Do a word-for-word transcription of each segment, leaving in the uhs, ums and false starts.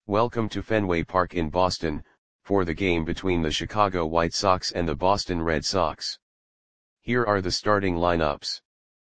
Welcome to Fenway Park in Boston, for the game between the Chicago White Sox and the Boston Red Sox. Here are the starting lineups.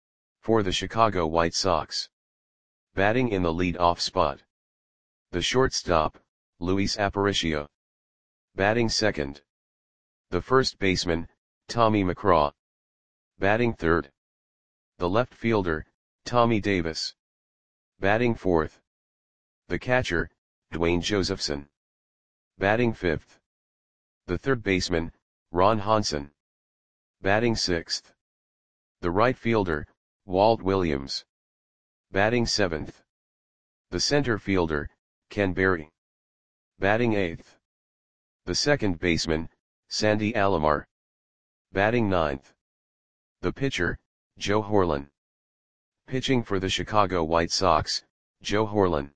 For the Chicago White Sox. Batting in the lead-off spot. The shortstop, Luis Aparicio. Batting second. The first baseman, Tommy McGraw. Batting third. The left fielder, Tommy Davis. Batting fourth. The catcher, Dwayne Josephson. Batting fifth. The third baseman, Ron Hansen. Batting sixth. The right fielder, Walt Williams. Batting seventh. The center fielder, Ken Berry. Batting eighth. The second baseman, Sandy Alomar. Batting ninth. The pitcher, Joe Horlen. Pitching for the Chicago White Sox, Joe Horlen.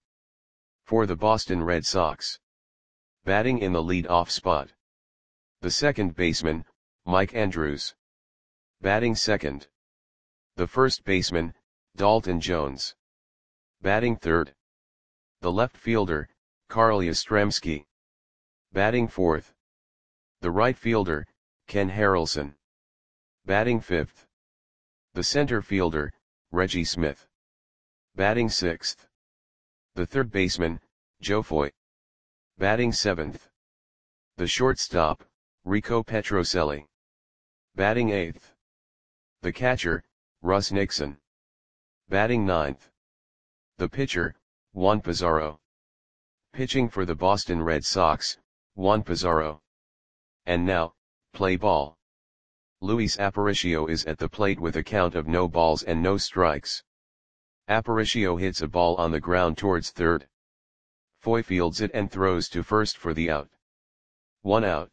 For the Boston Red Sox. Batting in the lead-off spot. The second baseman, Mike Andrews. Batting second. The first baseman, Dalton Jones. Batting third. The left fielder, Carl Yastrzemski. Batting fourth. The right fielder, Ken Harrelson. Batting fifth. The center fielder, Reggie Smith. Batting sixth. The third baseman, Joe Foy. Batting seventh. The shortstop, Rico Petrocelli. Batting eighth. The catcher, Russ Nixon. Batting ninth. The pitcher, Juan Pizarro. Pitching for the Boston Red Sox, Juan Pizarro. And now, play ball. Luis Aparicio is at the plate with a count of no balls and no strikes. Aparicio hits a ball on the ground towards third. Foy fields it and throws to first for the out. One out.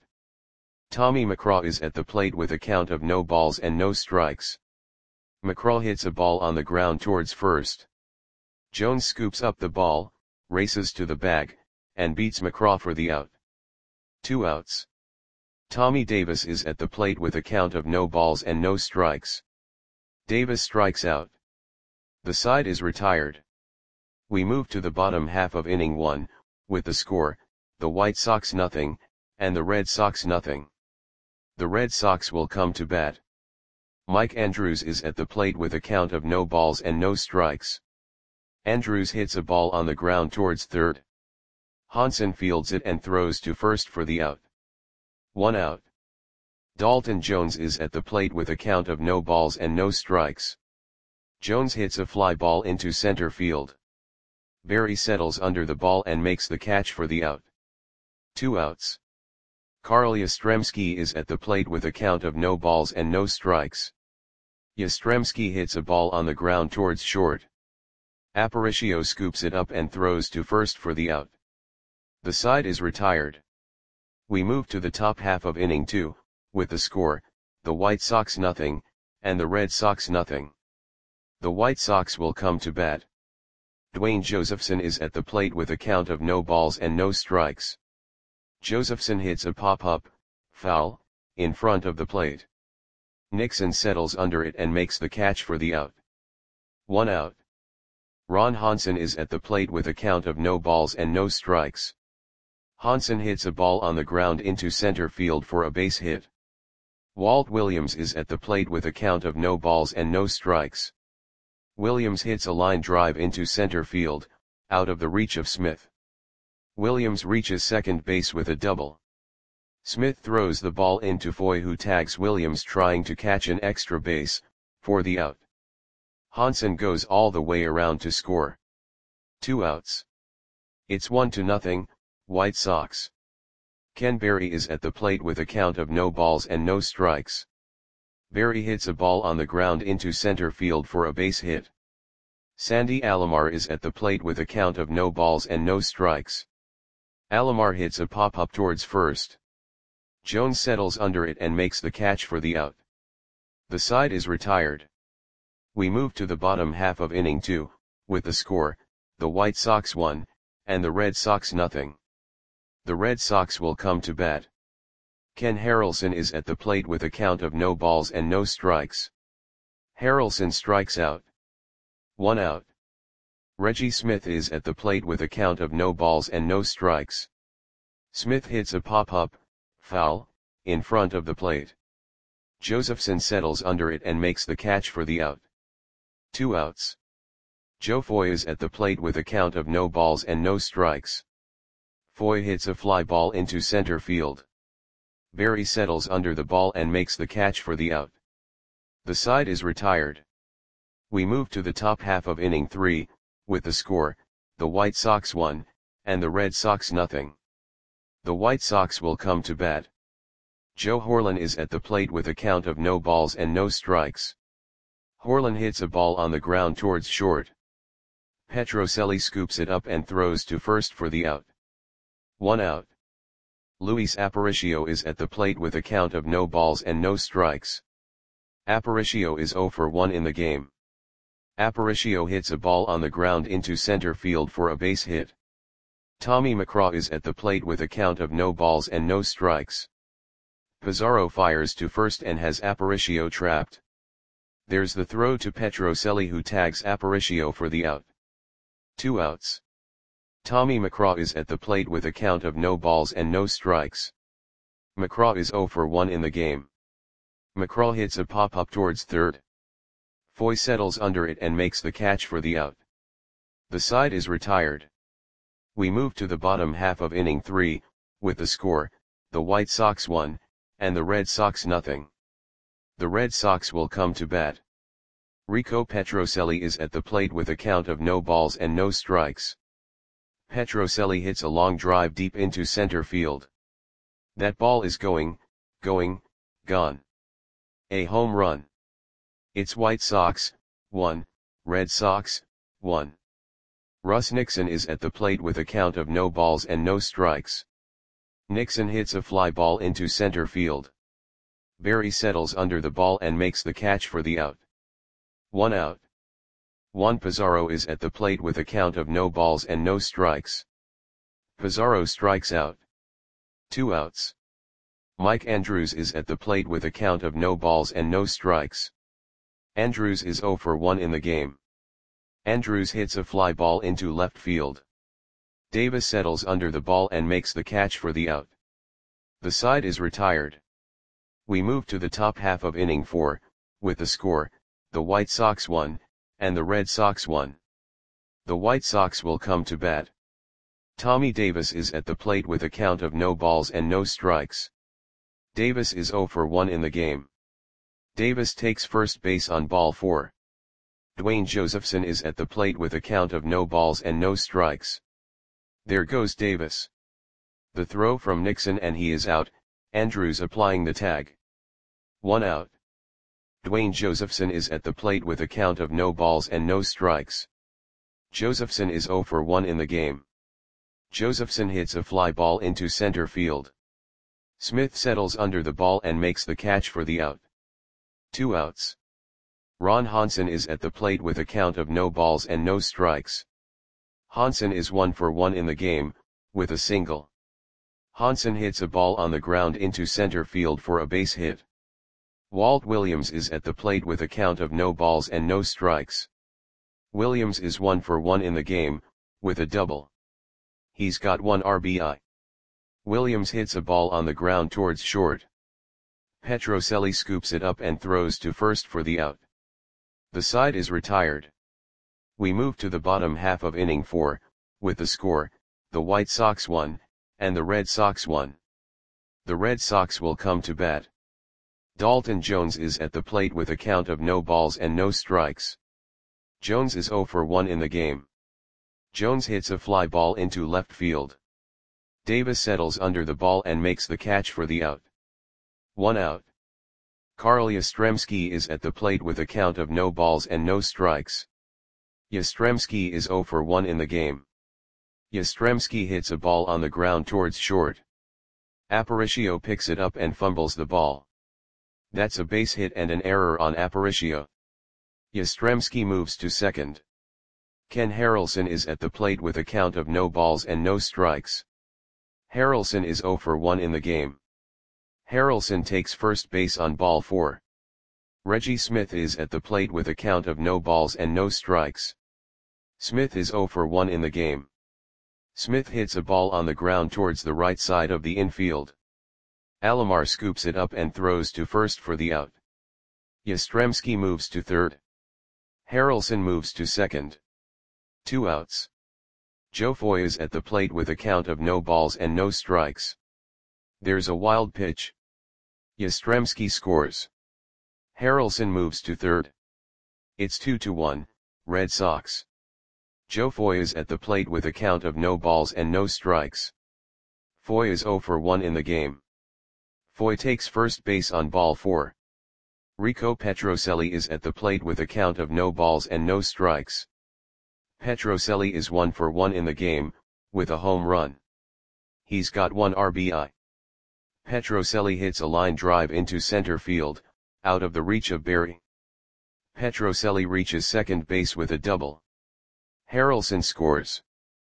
Tommy McGraw is at the plate with a count of no balls and no strikes. McGraw hits a ball on the ground towards first. Jones scoops up the ball, races to the bag, and beats McGraw for the out. Two outs. Tommy Davis is at the plate with a count of no balls and no strikes. Davis strikes out. The side is retired. We move to the bottom half of inning one, with the score, the White Sox nothing, and the Red Sox nothing. The Red Sox will come to bat. Mike Andrews is at the plate with a count of no balls and no strikes. Andrews hits a ball on the ground towards third. Hansen fields it and throws to first for the out. One out. Dalton Jones is at the plate with a count of no balls and no strikes. Jones hits a fly ball into center field. Berry settles under the ball and makes the catch for the out. Two outs. Carl Yastrzemski is at the plate with a count of no balls and no strikes. Yastrzemski hits a ball on the ground towards short. Aparicio scoops it up and throws to first for the out. The side is retired. We move to the top half of inning two, with the score, the White Sox nothing, and the Red Sox nothing. The White Sox will come to bat. Dwayne Josephson is at the plate with a count of no balls and no strikes. Josephson hits a pop-up, foul, in front of the plate. Nixon settles under it and makes the catch for the out. One out. Ron Hansen is at the plate with a count of no balls and no strikes. Hansen hits a ball on the ground into center field for a base hit. Walt Williams is at the plate with a count of no balls and no strikes. Williams hits a line drive into center field, out of the reach of Smith. Williams reaches second base with a double. Smith throws the ball into Foy, who tags Williams trying to catch an extra base, for the out. Hansen goes all the way around to score. Two outs. It's one to nothing, White Sox. Ken Berry is at the plate with a count of no balls and no strikes. Berry hits a ball on the ground into center field for a base hit. Sandy Alomar is at the plate with a count of no balls and no strikes. Alomar hits a pop-up towards first. Jones settles under it and makes the catch for the out. The side is retired. We move to the bottom half of inning two, with the score, the White Sox one, and the Red Sox nothing. The Red Sox will come to bat. Ken Harrelson is at the plate with a count of no balls and no strikes. Harrelson strikes out. One out. Reggie Smith is at the plate with a count of no balls and no strikes. Smith hits a pop-up, foul, in front of the plate. Josephson settles under it and makes the catch for the out. Two outs. Joe Foy is at the plate with a count of no balls and no strikes. Foy hits a fly ball into center field. Barry settles under the ball and makes the catch for the out. The side is retired. We move to the top half of inning three, with the score, the White Sox one, and the Red Sox nothing. The White Sox will come to bat. Joe Horlen is at the plate with a count of no balls and no strikes. Horlen hits a ball on the ground towards short. Petrocelli scoops it up and throws to first for the out. One out. Luis Aparicio is at the plate with a count of no balls and no strikes. Aparicio is zero for one in the game. Aparicio hits a ball on the ground into center field for a base hit. Tommy McCraw is at the plate with a count of no balls and no strikes. Pizarro fires to first and has Aparicio trapped. There's the throw to Petrocelli, who tags Aparicio for the out. Two outs. Tommy McCraw is at the plate with a count of no balls and no strikes. McCraw is zero for one in the game. McCraw hits a pop-up towards third. Foy settles under it and makes the catch for the out. The side is retired. We move to the bottom half of inning three, with the score, the White Sox one, and the Red Sox nothing. The Red Sox will come to bat. Rico Petrocelli is at the plate with a count of no balls and no strikes. Petrocelli hits a long drive deep into center field. That ball is going, going, gone. A home run. It's White Sox, one, Red Sox, one. Russ Nixon is at the plate with a count of no balls and no strikes. Nixon hits a fly ball into center field. Barry settles under the ball and makes the catch for the out. One out. Juan Pizarro is at the plate with a count of no balls and no strikes. Pizarro strikes out. Two outs. Mike Andrews is at the plate with a count of no balls and no strikes. Andrews is zero for one in the game. Andrews hits a fly ball into left field. Davis settles under the ball and makes the catch for the out. The side is retired. We move to the top half of inning four, with the score, the White Sox one, and the Red Sox one. The White Sox will come to bat. Tommy Davis is at the plate with a count of no balls and no strikes. Davis is zero for one in the game. Davis takes first base on ball four. Dwayne Josephson is at the plate with a count of no balls and no strikes. There goes Davis. The throw from Nixon and he is out, Andrews applying the tag. One out. Dwayne Josephson is at the plate with a count of no balls and no strikes. Josephson is zero for one in the game. Josephson hits a fly ball into center field. Smith settles under the ball and makes the catch for the out. Two outs. Ron Hansen is at the plate with a count of no balls and no strikes. Hansen is one for one in the game, with a single. Hansen hits a ball on the ground into center field for a base hit. Walt Williams is at the plate with a count of no balls and no strikes. Williams is one for one in the game, with a double. He's got one R B I. Williams hits a ball on the ground towards short. Petrocelli scoops it up and throws to first for the out. The side is retired. We move to the bottom half of inning four, with the score, the White Sox one, and the Red Sox one. The Red Sox will come to bat. Dalton Jones is at the plate with a count of no balls and no strikes. Jones is zero for one in the game. Jones hits a fly ball into left field. Davis settles under the ball and makes the catch for the out. One out. Carl Yastrzemski is at the plate with a count of no balls and no strikes. Yastrzemski is zero for one in the game. Yastrzemski hits a ball on the ground towards short. Aparicio picks it up and fumbles the ball. That's a base hit and an error on Aparicio. Yastrzemski moves to second. Ken Harrelson is at the plate with a count of no balls and no strikes. Harrelson is zero for one in the game. Harrelson takes first base on ball four. Reggie Smith is at the plate with a count of no balls and no strikes. Smith is zero for one in the game. Smith hits a ball on the ground towards the right side of the infield. Alomar scoops it up and throws to first for the out. Yastrzemski moves to third. Harrelson moves to second. Two outs. Joe Foy is at the plate with a count of no balls and no strikes. There's a wild pitch. Yastrzemski scores. Harrelson moves to third. It's two to one, Red Sox. Joe Foy is at the plate with a count of no balls and no strikes. Foy is zero for one in the game. Foy takes first base on ball four. Rico Petrocelli is at the plate with a count of no balls and no strikes. Petrocelli is one for one in the game, with a home run. He's got one R B I. Petrocelli hits a line drive into center field, out of the reach of Berry. Petrocelli reaches second base with a double. Harrelson scores.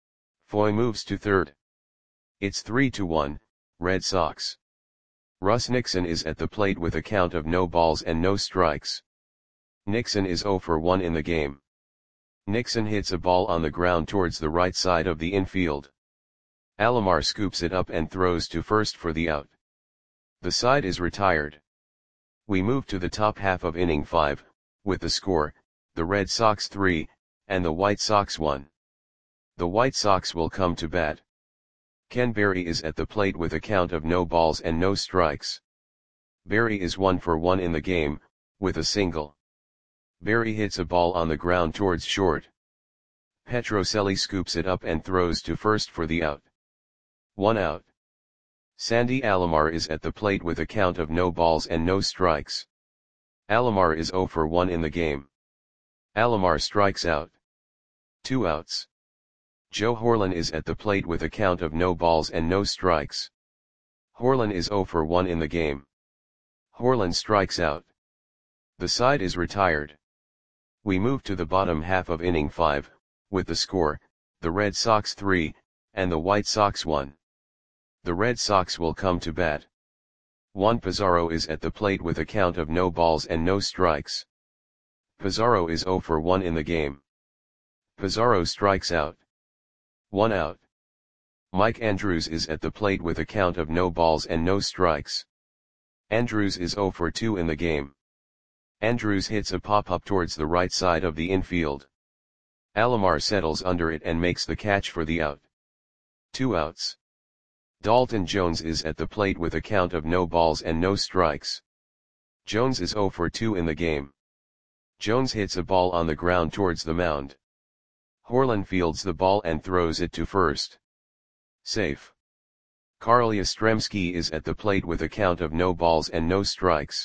Foy moves to third. It's three to one, Red Sox. Russ Nixon is at the plate with a count of no balls and no strikes. Nixon is zero for one in the game. Nixon hits a ball on the ground towards the right side of the infield. Alomar scoops it up and throws to first for the out. The side is retired. We move to the top half of inning five, with the score, the Red Sox three, and the White Sox one. The White Sox will come to bat. Ken Berry is at the plate with a count of no balls and no strikes. Berry is one for one in the game, with a single. Berry hits a ball on the ground towards short. Petrocelli scoops it up and throws to first for the out. One out. Sandy Alomar is at the plate with a count of no balls and no strikes. Alomar is zero for one in the game. Alomar strikes out. Two outs. Joe Horlen is at the plate with a count of no balls and no strikes. Horlen is zero for one in the game. Horlen strikes out. The side is retired. We move to the bottom half of inning five, with the score, the Red Sox three, and the White Sox one. The Red Sox will come to bat. Juan Pizarro is at the plate with a count of no balls and no strikes. Pizarro is zero for one in the game. Pizarro strikes out. One out. Mike Andrews is at the plate with a count of no balls and no strikes. Andrews is zero for two in the game. Andrews hits a pop-up towards the right side of the infield. Alomar settles under it and makes the catch for the out. Two outs. Dalton Jones is at the plate with a count of no balls and no strikes. Jones is zero for two in the game. Jones hits a ball on the ground towards the mound. Horlen fields the ball and throws it to first. Safe. Carl Yastrzemski is at the plate with a count of no balls and no strikes.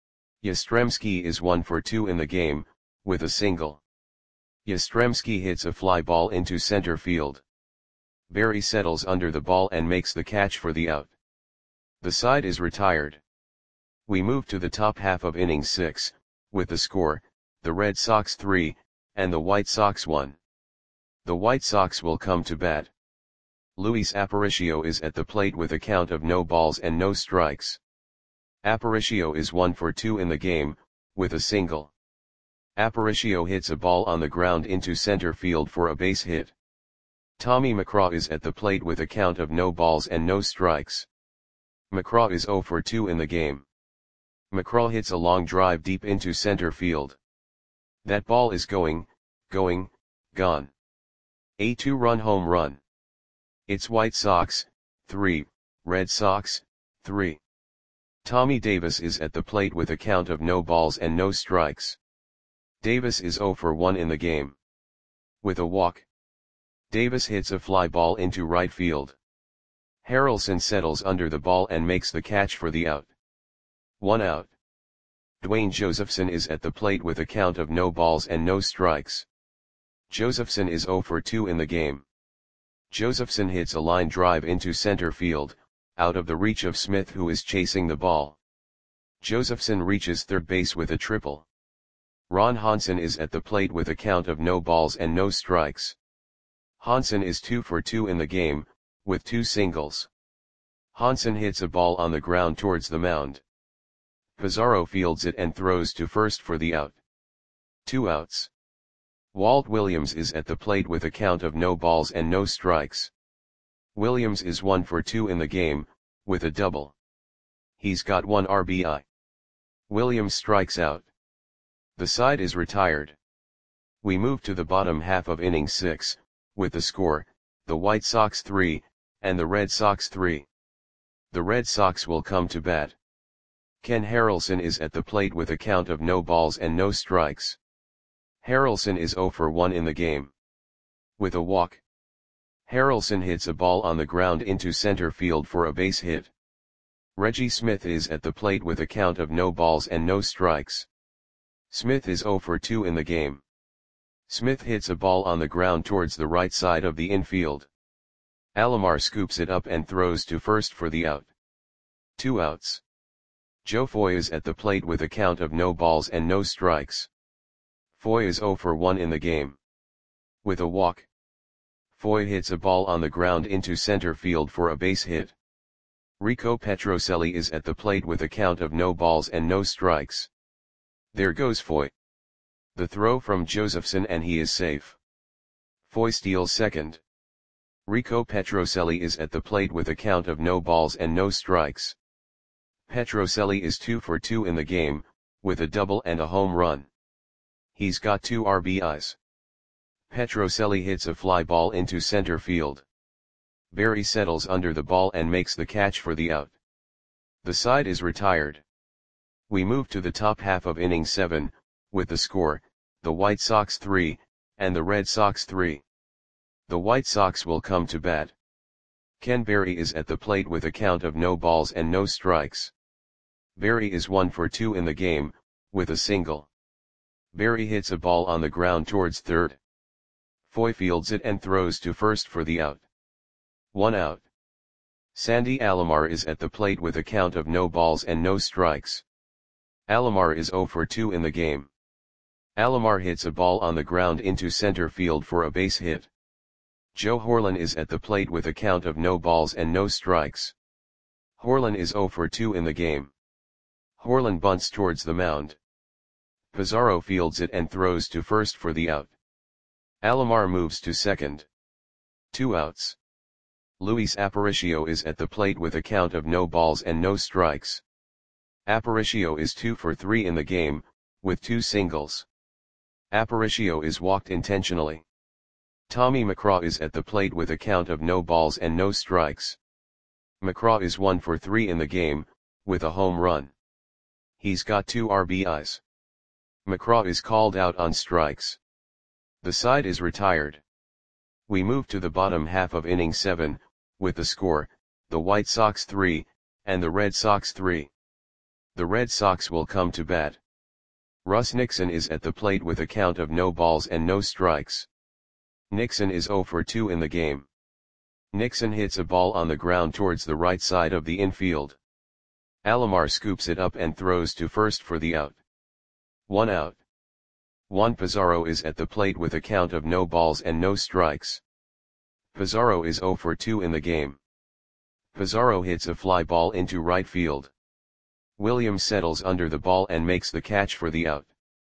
Yastrzemski is one for two in the game, with a single. Yastrzemski hits a fly ball into center field. Berry settles under the ball and makes the catch for the out. The side is retired. We move to the top half of inning six, with the score, the Red Sox three, and the White Sox one. The White Sox will come to bat. Luis Aparicio is at the plate with a count of no balls and no strikes. Aparicio is one for two in the game, with a single. Aparicio hits a ball on the ground into center field for a base hit. Tommy McCraw is at the plate with a count of no balls and no strikes. McCraw is zero for two in the game. McCraw hits a long drive deep into center field. That ball is going, going, gone. A two-run home run. It's White Sox, three, Red Sox, three. Tommy Davis is at the plate with a count of no balls and no strikes. Davis is zero for one in the game. With a walk. Davis hits a fly ball into right field. Harrelson settles under the ball and makes the catch for the out. One out. Dwayne Josephson is at the plate with a count of no balls and no strikes. Josephson is zero for two in the game. Josephson hits a line drive into center field, out of the reach of Smith, who is chasing the ball. Josephson reaches third base with a triple. Ron Hansen is at the plate with a count of no balls and no strikes. Hansen is two for two in the game, with two singles. Hansen hits a ball on the ground towards the mound. Pizarro fields it and throws to first for the out. Two outs. Walt Williams is at the plate with a count of no balls and no strikes. Williams is one for two in the game, with a double. He's got one R B I. Williams strikes out. The side is retired. We move to the bottom half of inning six, with the score, the White Sox three, and the Red Sox three. The Red Sox will come to bat. Ken Harrelson is at the plate with a count of no balls and no strikes. Harrelson is zero for one in the game. With a walk. Harrelson hits a ball on the ground into center field for a base hit. Reggie Smith is at the plate with a count of no balls and no strikes. Smith is zero for two in the game. Smith hits a ball on the ground towards the right side of the infield. Alomar scoops it up and throws to first for the out. Two outs. Joe Foy is at the plate with a count of no balls and no strikes. Foy is zero for one in the game. With a walk. Foy hits a ball on the ground into center field for a base hit. Rico Petrocelli is at the plate with a count of no balls and no strikes. There goes Foy. The throw from Josephson and he is safe. Foy steals second. Rico Petrocelli is at the plate with a count of no balls and no strikes. Petrocelli is two for two in the game, with a double and a home run. He's got two R B Is. Petrocelli hits a fly ball into center field. Barry settles under the ball and makes the catch for the out. The side is retired. We move to the top half of inning seven, with the score, the White Sox three, and the Red Sox three. The White Sox will come to bat. Ken Berry is at the plate with a count of no balls and no strikes. Berry is one for two in the game, with a single. Berry hits a ball on the ground towards third. Foy fields it and throws to first for the out. One out. Sandy Alomar is at the plate with a count of no balls and no strikes. Alomar is zero for two in the game. Alomar hits a ball on the ground into center field for a base hit. Joe Horlen is at the plate with a count of no balls and no strikes. Horlen is zero for two in the game. Horlen bunts towards the mound. Pizarro fields it and throws to first for the out. Alomar moves to second. Two outs. Luis Aparicio is at the plate with a count of no balls and no strikes. Aparicio is two for three in the game, with two singles. Aparicio is walked intentionally. Tommy McCraw is at the plate with a count of no balls and no strikes. McCraw is one for three in the game, with a home run. He's got two R B Is. McCraw is called out on strikes. The side is retired. We move to the bottom half of inning seven, with the score, the White Sox three, and the Red Sox three. The Red Sox will come to bat. Russ Nixon is at the plate with a count of no balls and no strikes. Nixon is zero for two in the game. Nixon hits a ball on the ground towards the right side of the infield. Alomar scoops it up and throws to first for the out. One out. Juan Pizarro is at the plate with a count of no balls and no strikes. Pizarro is zero for two in the game. Pizarro hits a fly ball into right field. Williams settles under the ball and makes the catch for the out.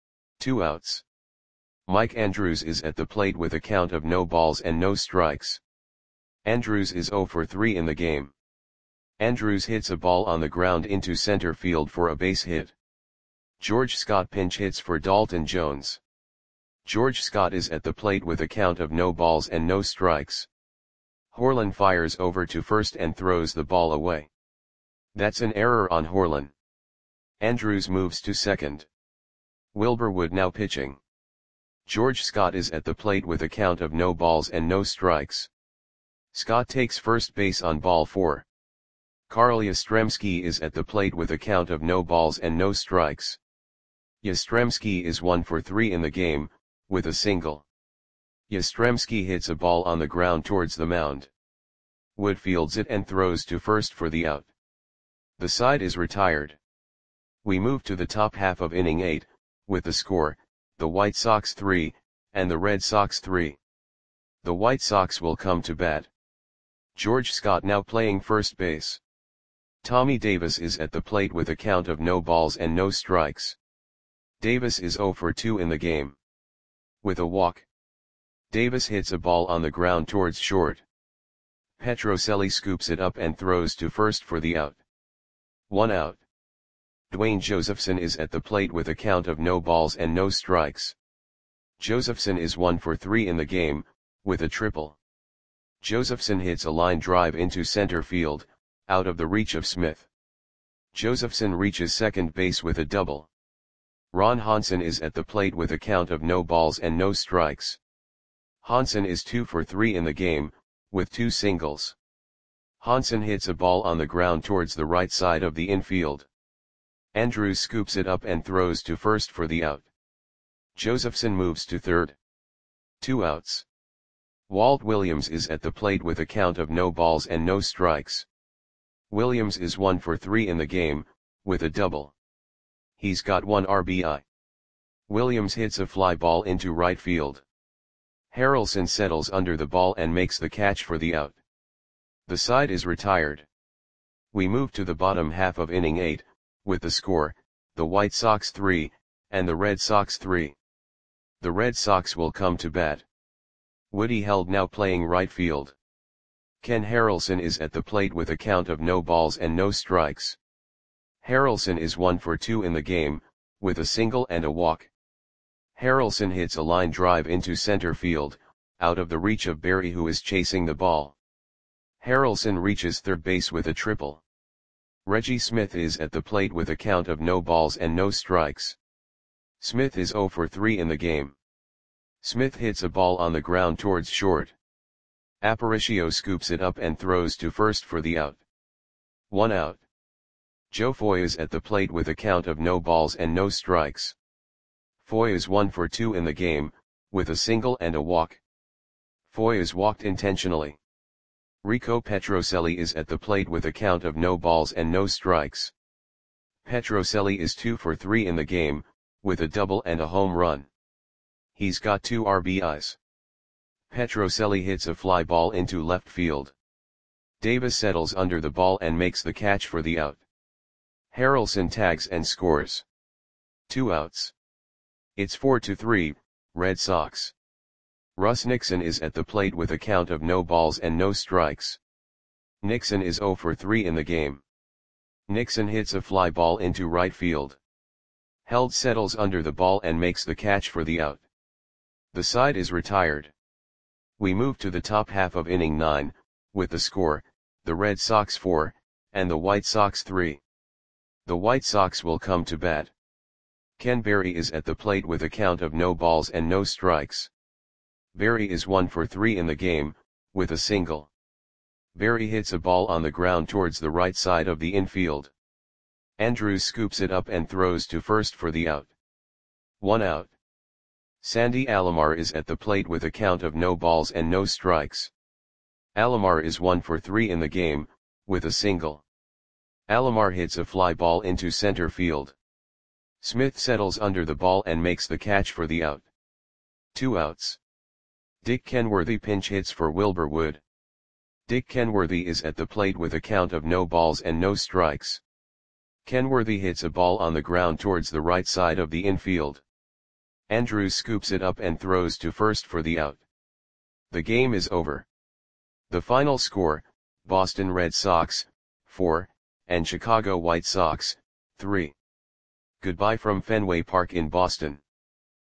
Two outs. Mike Andrews is at the plate with a count of no balls and no strikes. Andrews is zero for three in the game. Andrews hits a ball on the ground into center field for a base hit. George Scott pinch hits for Dalton Jones. George Scott is at the plate with a count of no balls and no strikes. Horlen fires over to first and throws the ball away. That's an error on Horlen. Andrews moves to second. Wilbur Wood now pitching. George Scott is at the plate with a count of no balls and no strikes. Scott takes first base on ball four. Carl Yastrzemski is at the plate with a count of no balls and no strikes. Yastrzemski is one for three in the game, with a single. Yastrzemski hits a ball on the ground towards the mound. Wood fields it and throws to first for the out. The side is retired. We move to the top half of inning eight, with the score, the White Sox three, and the Red Sox three. The White Sox will come to bat. George Scott now playing first base. Tommy Davis is at the plate with a count of no balls and no strikes. Davis is zero for two in the game. With a walk, Davis hits a ball on the ground towards short. Petrocelli scoops it up and throws to first for the out. One out. Dwayne Josephson is at the plate with a count of no balls and no strikes. Josephson is one for three in the game, with a triple. Josephson hits a line drive into center field, out of the reach of Smith. Josephson reaches second base with a double. Ron Hansen is at the plate with a count of no balls and no strikes. Hansen is two for three in the game, with two singles. Hansen hits a ball on the ground towards the right side of the infield. Andrews scoops it up and throws to first for the out. Josephson moves to third. Two outs. Walt Williams is at the plate with a count of no balls and no strikes. Williams is one for three in the game, with a double. He's got one R B I. Williams hits a fly ball into right field. Harrelson settles under the ball and makes the catch for the out. The side is retired. We move to the bottom half of inning eight, with the score, the White Sox three, and the Red Sox three. The Red Sox will come to bat. Woody Held now playing right field. Ken Harrelson is at the plate with a count of no balls and no strikes. Harrelson is one for two in the game, with a single and a walk. Harrelson hits a line drive into center field, out of the reach of Berry, who is chasing the ball. Harrelson reaches third base with a triple. Reggie Smith is at the plate with a count of no balls and no strikes. Smith is zero for three in the game. Smith hits a ball on the ground towards short. Aparicio scoops it up and throws to first for the out. One out. Joe Foy is at the plate with a count of no balls and no strikes. Foy is one for two in the game, with a single and a walk. Foy is walked intentionally. Rico Petrocelli is at the plate with a count of no balls and no strikes. Petrocelli is two for three in the game, with a double and a home run. He's got two R B Is. Petrocelli hits a fly ball into left field. Davis settles under the ball and makes the catch for the out. Harrelson tags and scores. Two outs. It's four to three, Red Sox. Russ Nixon is at the plate with a count of no balls and no strikes. Nixon is zero for three in the game. Nixon hits a fly ball into right field. Held settles under the ball and makes the catch for the out. The side is retired. We move to the top half of inning nine, with the score, the Red Sox four, and the White Sox three. The White Sox will come to bat. Ken Berry is at the plate with a count of no balls and no strikes. Berry is one for three in the game, with a single. Berry hits a ball on the ground towards the right side of the infield. Andrews scoops it up and throws to first for the out. One out. Sandy Alomar is at the plate with a count of no balls and no strikes. Alomar is one for three in the game, with a single. Alomar hits a fly ball into center field. Smith settles under the ball and makes the catch for the out. Two outs. Dick Kenworthy pinch hits for Wilbur Wood. Dick Kenworthy is at the plate with a count of no balls and no strikes. Kenworthy hits a ball on the ground towards the right side of the infield. Andrews scoops it up and throws to first for the out. The game is over. The final score, Boston Red Sox, four, and Chicago White Sox, three. Goodbye from Fenway Park in Boston.